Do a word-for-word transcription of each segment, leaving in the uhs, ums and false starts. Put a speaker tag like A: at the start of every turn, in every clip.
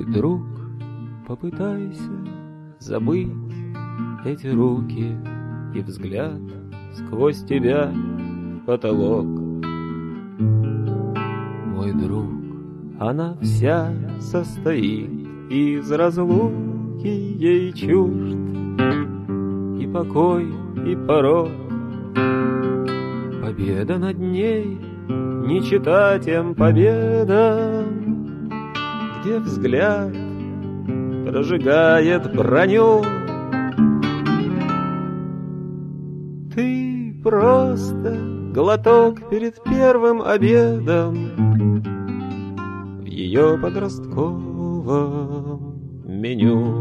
A: друг, попытайся забыть эти руки и взгляд сквозь тебя в потолок. Мой друг, она вся состоит из разлуки, ей чужд и покой, и порог. Победа над ней не чета тем победам, где взгляд прожигает броню. Ты просто глоток перед первым обедом в ее подростковом меню.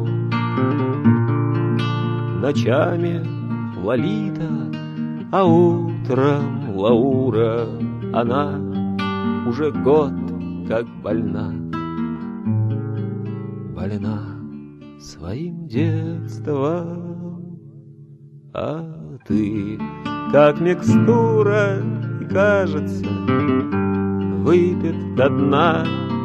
A: Ночами Лолита, а утром Лаура. Она уже год как больна, больна своим детством. А ты, как микстура, и кажется, выпит до дна.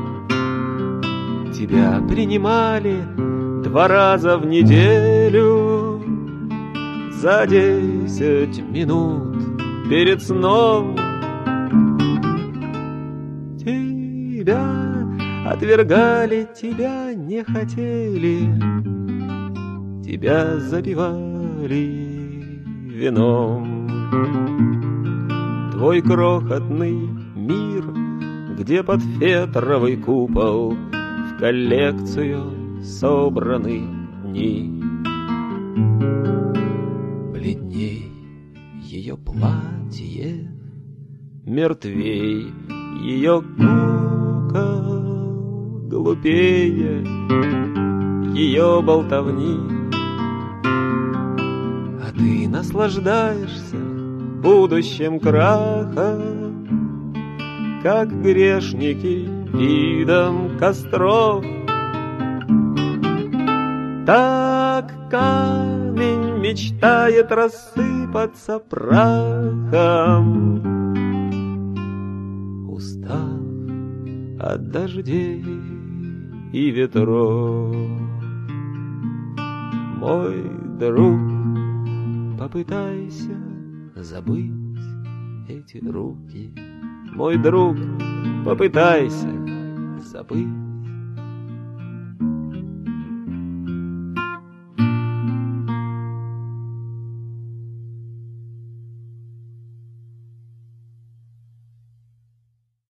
A: Тебя принимали два раза в неделю за десять минут перед сном. Тебя отвергали, тебя не хотели, тебя запивали вином. Твой крохотный мир, где под фетровый купол в коллекцию собраны дни. Бледней ее платье, мертвей ее кукол, глупее ее болтовни. А ты наслаждаешься будущим крахом, как грешники видом костров. Так камень мечтает рассыпаться прахом, устав от дождей и ветров. Мой друг, попытайся забыть эти руки. Мой друг, попытайся забыть